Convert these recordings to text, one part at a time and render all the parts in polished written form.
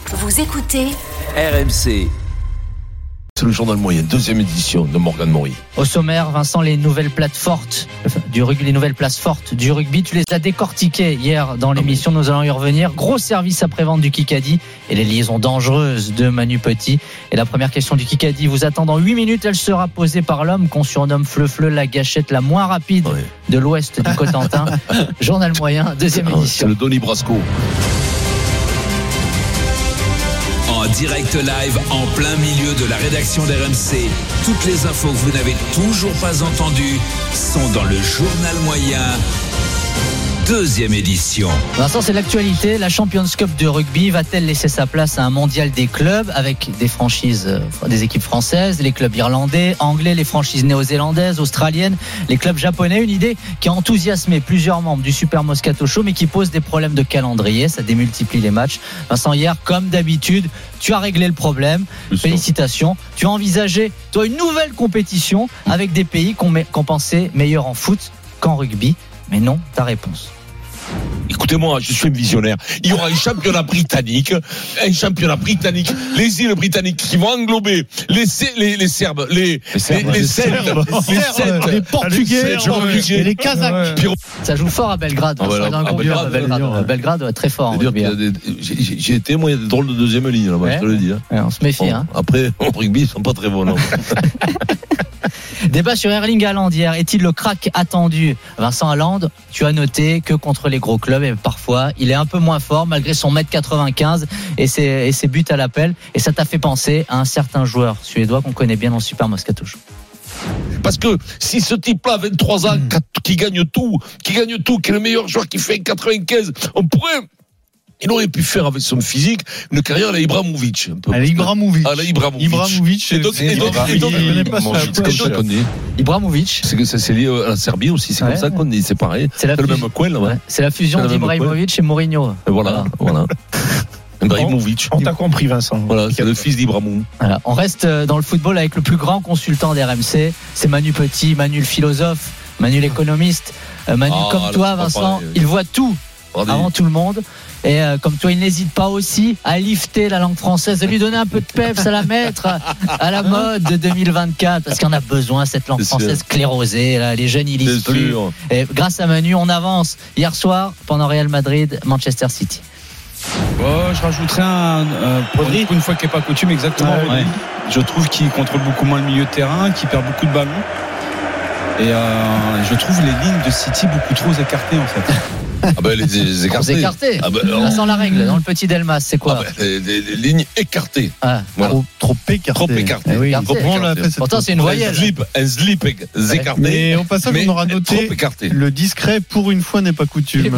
Vous écoutez RMC. C'est le journal moyen, deuxième édition de Morgan Maury. Au sommaire, Vincent, les nouvelles places fortes du rugby, tu les as décortiquées hier dans l'émission, nous allons y revenir. Gros service après-vente du Kikadi et les liaisons dangereuses de Manu Petit. Et la première question du Kikadi vous attend dans 8 minutes, elle sera posée par l'homme qu'on surnomme Fleu-Fleu, la gâchette la moins rapide de l'ouest du Cotentin. Journal moyen, deuxième édition. C'est le Donny Brasco. En direct live, en plein milieu de la rédaction d'RMC. Toutes les infos que vous n'avez toujours pas entendues sont dans le journal moyen. Deuxième édition. Vincent, c'est l'actualité. La Champions Cup de rugby va-t-elle laisser sa place à un mondial des clubs avec des franchises, des équipes françaises, les clubs irlandais, anglais, les franchises néo-zélandaises, australiennes, les clubs japonais? Une idée qui a enthousiasmé plusieurs membres du Super Moscato Show, mais qui pose des problèmes de calendrier. Ça démultiplie les matchs. Vincent, hier, comme d'habitude, tu as réglé le problème. Félicitations. Tu as envisagé, toi, une nouvelle compétition avec des pays qu'on pensait meilleurs en foot qu'en rugby. Mais non, ta réponse. Écoutez-moi, je suis un visionnaire. Il y aura un championnat britannique, les îles britanniques qui vont englober les Serbes, les Celtes, les Portugais, et les Kazakhs. Ça joue fort à Belgrade. Belgrade, très fort. J'ai été, moi, il y a des drôles de deuxième ligne là-bas, je te le dis. On se méfie. Après, au rugby, ils sont pas très bons, non. Débat sur Erling Haaland hier. Est-il le crack attendu? Vincent Haaland, tu as noté que contre les gros clubs, et parfois, il est un peu moins fort malgré son 1m95 et ses buts à l'appel. Et ça t'a fait penser à un certain joueur suédois qu'on connaît bien dans le Super Moscato Show. Parce que si ce type-là, 23 ans, qui gagne tout, qui est le meilleur joueur qui fait 95, il aurait pu faire avec son physique une carrière à la Ibrahimovic. Ibrahimovic. Ibrahimovic. C'est lié à la Serbie aussi, c'est comme ça qu'on dit, c'est pareil. C'est le même coin, là. C'est la fusion d'Ibrahimovic et Mourinho. Voilà. Ibrahimovic. On t'a compris, Vincent. Voilà, c'est le fils d'Ibrahimovic. Voilà. On reste dans le football avec le plus grand consultant d'RMC. C'est Manu Petit, Manu le philosophe, Manu l'économiste. Manu, comme toi, Vincent, il voit tout avant tout le monde. Et comme toi, il n'hésite pas aussi à lifter la langue française, à lui donner un peu de peps, à la mettre à la mode de 2024, parce qu'on a besoin de cette langue française sclérosée. Là, les jeunes, ils lisent plus. Et grâce à Manu, on avance. Hier soir, pendant Real Madrid, Manchester City. Je rajouterais un Rodri, une fois qu'il n'est pas coutume, exactement. Rodri. Je trouve qu'il contrôle beaucoup moins le milieu de terrain, qu'il perd beaucoup de ballons. Et je trouve les lignes de City beaucoup trop écartées, en fait. Les écartés. Sans la règle, dans le petit Delmas, c'est quoi? Les lignes écartées. Voilà. Trop écartées. Oui. Pourtant, c'est une voyelle. Un slip écarté. Mais au passage, on aura noté le discret pour une fois n'est pas coutume.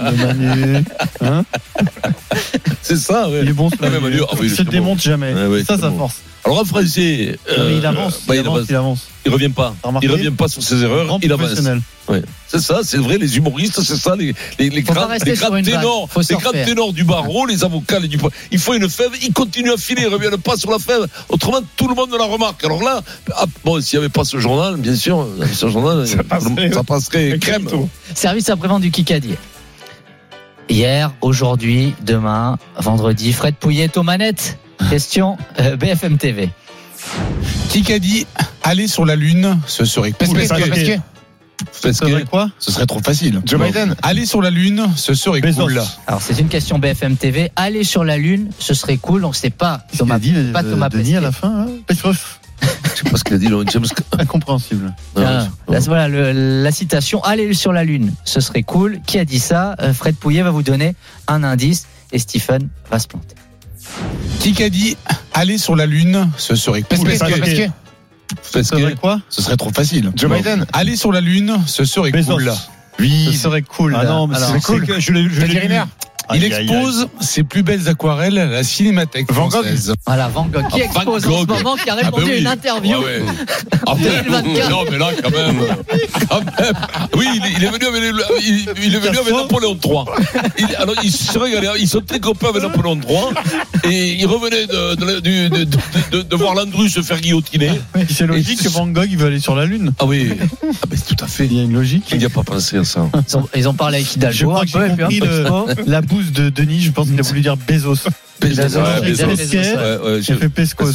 C'est ça, ouais. Il est bon, il se démonte jamais. Ça force. Alors, un Français. Il avance. Il revient pas. Il revient pas sur ses erreurs. Il avance. Ouais. C'est ça, c'est vrai, les humoristes, c'est ça, les grands ténors du barreau, les avocats, il faut une fève, ils continuent à filer, ils ne reviennent pas sur la fève, autrement tout le monde la remarque. Alors là, s'il n'y avait pas ce journal, bien sûr, ça passerait crème. Service après-vente du Kikadi. Hier, aujourd'hui, demain, vendredi, Fred Pouillet aux manettes. Question BFM TV. Kikadi, aller sur la Lune, ce serait cool. Parce que quoi? Ce serait trop facile. Joe Biden. Aller sur la Lune, ce serait cool. Alors c'est une question BFM TV. Aller sur la Lune, ce serait cool. Donc c'est pas Thomas Denis à la fin. Je sais pas ce qu'il a dit, James. Incompréhensible. Voilà la citation. Aller sur la Lune, ce serait cool. Qui a dit ça? Fred Pouillet va vous donner un indice et Stephen va se planter. Qui a dit aller sur la Lune, ce serait cool. Parce que quoi? Ce serait trop facile. Joe Biden. Aller sur la Lune, ce serait cool. Oui, ce serait cool. Ah non, mais c'est cool. Je l'ai lu. Il expose ses plus belles aquarelles à la Cinémathèque française. Voilà, Van Gogh qui expose en ce moment, qui a répondu à une interview. 2024. Non, mais là, quand même. Oui, il est venu avec Napoléon III. Alors, il se régalait, ils sont très copains avec Napoléon III. Et il revenait de voir Landru se faire guillotiner. C'est logique que Van Gogh, il veut aller sur la Lune. Ah oui, tout à fait. Il y a une logique. Il n'y a pas pensé à ça. Ils ont parlé avec Hidalgo. Je crois que j'ai compris la bouse de Denis, je pense qu'il a voulu dire Bezos. J'ai fait Pescos.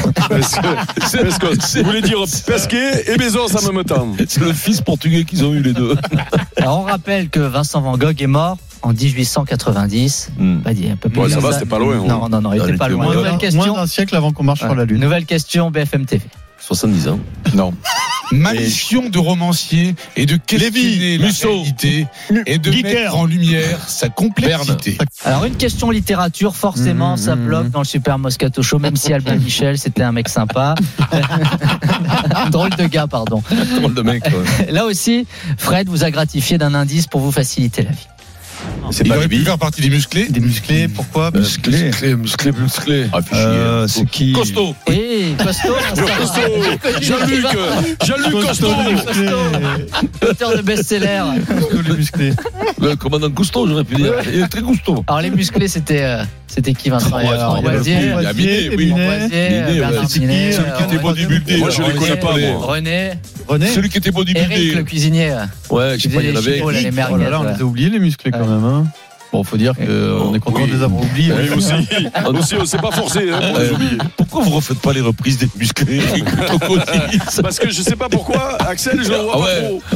Vous voulez dire Pesquet et Bezos en même temps. C'est le fils portugais qu'ils ont eu les deux. Alors on rappelle que Vincent Van Gogh est mort en 1890. Un peu plus ça va, c'était pas loin. Non, il était pas loin. Moins d'un siècle avant qu'on marche sur la Lune. Nouvelle question, BFM TV. 70 ans. Non. Mission de romancier et de questionner la réalité et de mettre en lumière sa complexité. Alors une question littérature, forcément, ça bloque dans le Super Moscato Show, même si Albin Michel, c'était un mec sympa. Drôle de gars, pardon. Drôle de mec. Ouais. Là aussi, Fred vous a gratifié d'un indice pour vous faciliter la vie. Il aurait pu faire partie des musclés. Des musclés, pourquoi musclés. C'est qui? Costaud. Oui, Costaud. Jean-Luc Costaud. Auteur de best-seller. Les musclés. Le commandant Cousteau, j'aurais pu dire. Il est très Cousteau. Alors les musclés, c'était qui, Vincent? Boisier, Bernard Minet. Celui qui était bodybuildé. Moi, je ne les connais pas, moi. René. Celui qui était bodybuildé. Eric, le cuisinier. Ouais, je sais pas, il y en avait. Oh là là, on les a oubliés, les musclés, quand même. Hein. Bon, faut dire qu'on est content de les avoir oubliés. Oui, aussi, on s'est pas forcé pour les oublier. Pourquoi vous refaites pas les reprises des musclés? Parce que je sais pas pourquoi, Axel, je le vois pas trop.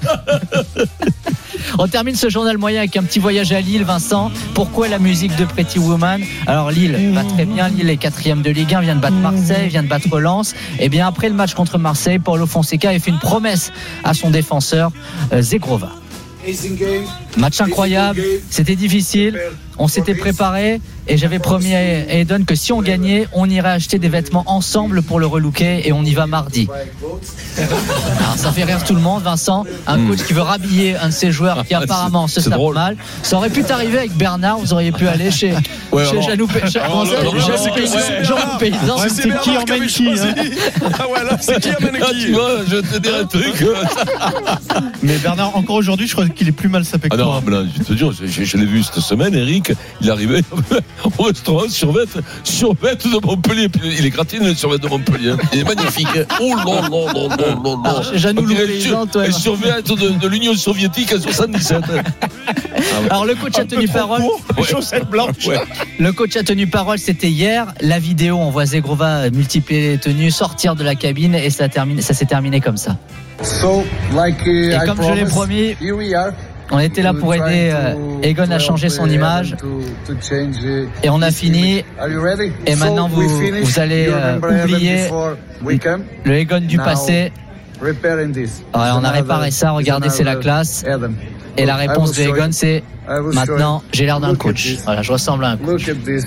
On termine ce journal moyen avec un petit voyage à Lille, Vincent. Pourquoi la musique de Pretty Woman? Alors Lille va très bien, Lille est 4e de Ligue 1, vient de battre Marseille, vient de battre Lens. Et bien après le match contre Marseille, Paulo Fonseca a fait une promesse à son défenseur Zegrova. Match incroyable, c'était difficile, on s'était préparé et j'avais promis à Eden que si on gagnait, on irait acheter des vêtements ensemble pour le relooker et on y va mardi. Alors ça fait rire tout le monde, Vincent, un coach qui veut rhabiller un de ses joueurs qui apparemment se tape mal. Ça aurait pu t'arriver avec Bernard, vous auriez pu aller chez Janou Paysan. C'est qui emmène qui? Ah ouais, là, c'est qui emmène qui? Tu vois, je te dirais un truc. Mais Bernard, encore aujourd'hui, je crois qu'il est plus mal sapé que moi. Ah non, je te jure, je l'ai vu cette semaine, Eric, il arrivait au restaurant survêt de Montpellier. Il est gratiné le survêt de Montpellier. Il est magnifique. Oh là là là là là. Janou Paysan, toi. Le survêt de l'Union soviétique en 77. Alors le coach a tenu parole. Chaussettes blanches. Le coach a tenu parole, c'était hier. La vidéo, on voit Zegrova multiplier les tenues, sortir de la cabine et ça s'est terminé comme ça. Et comme je l'ai promis, on était là pour aider Egon à changer son image. Et on a fini. Et maintenant, vous allez oublier le Egon du passé. Alors, on a réparé ça. Regardez, c'est la classe. Et la réponse de Egon, c'est maintenant, j'ai l'air d'un coach. Voilà, je ressemble à un coach.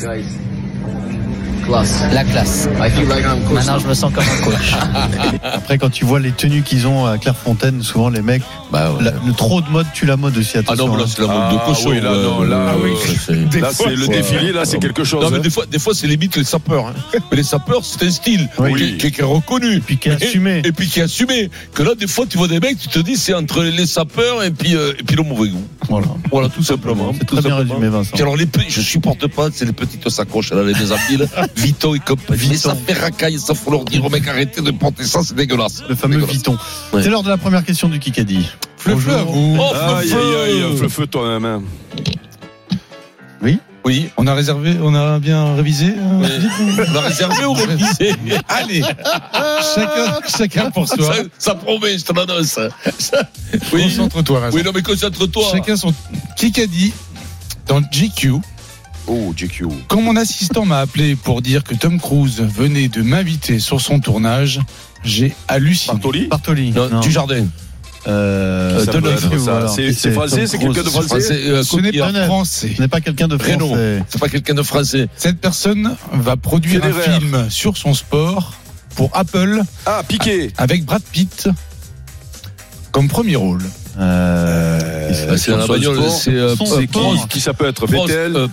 La classe. Maintenant, je me sens comme un coach. Après, quand tu vois les tenues qu'ils ont à Clairefontaine, souvent les mecs, le trop de mode tue la mode aussi. Attention. Ah non, là c'est la mode de cochon. Oui, là c'est le défilé, là c'est quelque chose. Non, mais des fois c'est limite les sapeurs. Mais les sapeurs, c'est un style qui est reconnu. Et puis qui est assumé. Et puis qui est assumé. Que là, des fois, tu vois des mecs, tu te dis, c'est entre les sapeurs et puis le mauvais goût. Voilà, tout simplement. C'est très bien résumé, Vincent. Puis alors, je supporte pas, c'est les petites sacoches, là, les déshabilles, Vito et compagnie. Mais ça fait racaille, ça faut leur dire aux mecs, arrêtez de porter ça, c'est dégueulasse. Le fameux Viton. Ouais. C'est l'heure de la première question du Kikadi. Fleu à vous. Fleu toi-même. Oui, on a bien révisé. On a réservé ou révisé? Allez, chacun pour soi. Ça promet, je te l'annonce. Concentre-toi, Vincent. Oui, non, mais concentre-toi. Chacun son Kikadi dans GQ. Oh, GQ. Quand mon assistant m'a appelé pour dire que Tom Cruise venait de m'inviter sur son tournage, j'ai halluciné. Bartoli. Non. Du Jardin. C'est français, c'est quelqu'un de français. Ce n'est pas français. Ce n'est pas quelqu'un de français. C'est pas quelqu'un de français. Cette personne va produire un film sur son sport pour Apple. Ah, Piqué. Avec Brad Pitt comme premier rôle. C'est dans la bagnole, qui ça peut être? Vettel.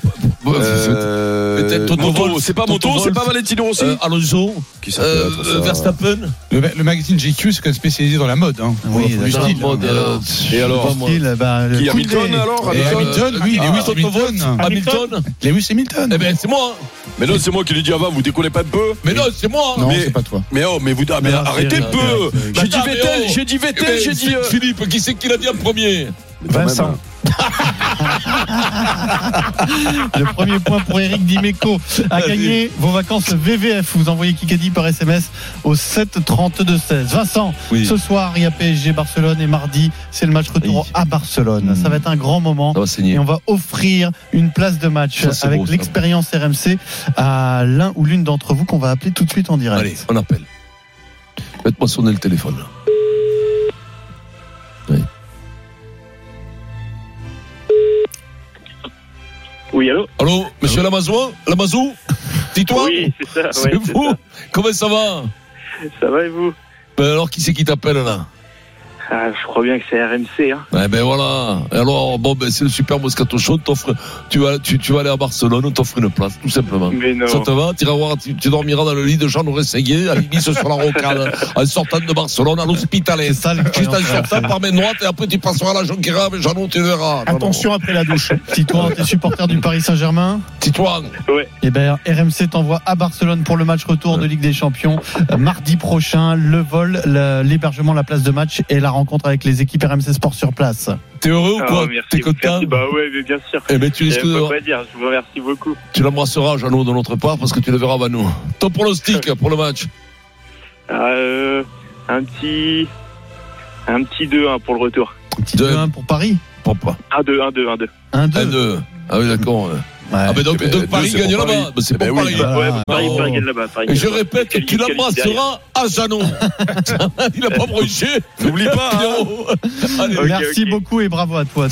Moto, c'est pas Moto, c'est pas Valentino Rossi. Alonso. Qui ça peut être? Verstappen. Le magazine GQ, c'est quand même spécialisé dans la mode. Oui, du style. Et alors? Qui Hamilton alors? Hamilton, oui, Hamilton. Lewis Hamilton. Eh ben c'est moi. Mais non, c'est moi qui l'ai dit avant, vous décollez pas un peu? Mais non, c'est moi. Non, c'est pas toi. Mais arrêtez un peu. J'ai dit Vettel, j'ai dit Philippe, qui c'est qui l'a dit en premier? Vincent. Le premier point pour Eric Dimeco à gagner vos vacances VVF. Vous envoyez Kikadi par SMS au 732-16. Vincent, ce soir il y a PSG Barcelone et mardi c'est le match retour à Barcelone. Ça va être un grand moment et on va offrir une place de match avec l'expérience RMC à l'un ou l'une d'entre vous qu'on va appeler tout de suite en direct. Allez, on appelle. Faites-moi sonner le téléphone là. Oui, allô. Allô, monsieur Lamazou, dis-toi. Oui, c'est ça. C'est vous. Ça. Comment ça va? Ça va et vous? Alors, qui c'est qui t'appelle là? Je crois bien que c'est RMC. Hein. Ouais, ben voilà. Alors, c'est le Super Moscato Show. Tu vas aller à Barcelone, on t'offre une place, tout simplement. Mais non. Ça te va? Tu dormiras dans le lit de Jean Orességuier, à l'Ibis sur la rocade, en sortant de Barcelone, à l'Hospitalet. Juste en sortant par main droite, et après tu passeras à la Jonquera, mais Jean, tu verras. Attention après la douche. Titouan, t'es supporter du Paris Saint-Germain? Titouan. Ouais. Eh ben, RMC t'envoie à Barcelone pour le match retour de Ligue des Champions. Mardi prochain, le vol, l'hébergement, la place de match et la rencontre avec les équipes RMC Sport sur place. T'es heureux ou quoi? Merci, t'es content? Bah ouais, mais bien sûr. Eh ben, tu risques de. Pas dire. Je vous remercie beaucoup. Tu l'embrasseras, Jeannot, de notre part, parce que tu le verras, nous. Ton pronostic pour le match? Un petit 2-1 pour le retour. Un petit 2-1 pour Paris? Pourquoi? 1-2. 1-2. Ah oui, d'accord. Ouais. Ah ben donc Paris gagne là-bas. C'est pour Paris. Paris gagne là-bas. Et je répète que tu l'embrasseras à Jeannot. Il n'a pas bronché. N'oublie pas. Merci beaucoup et bravo à toi.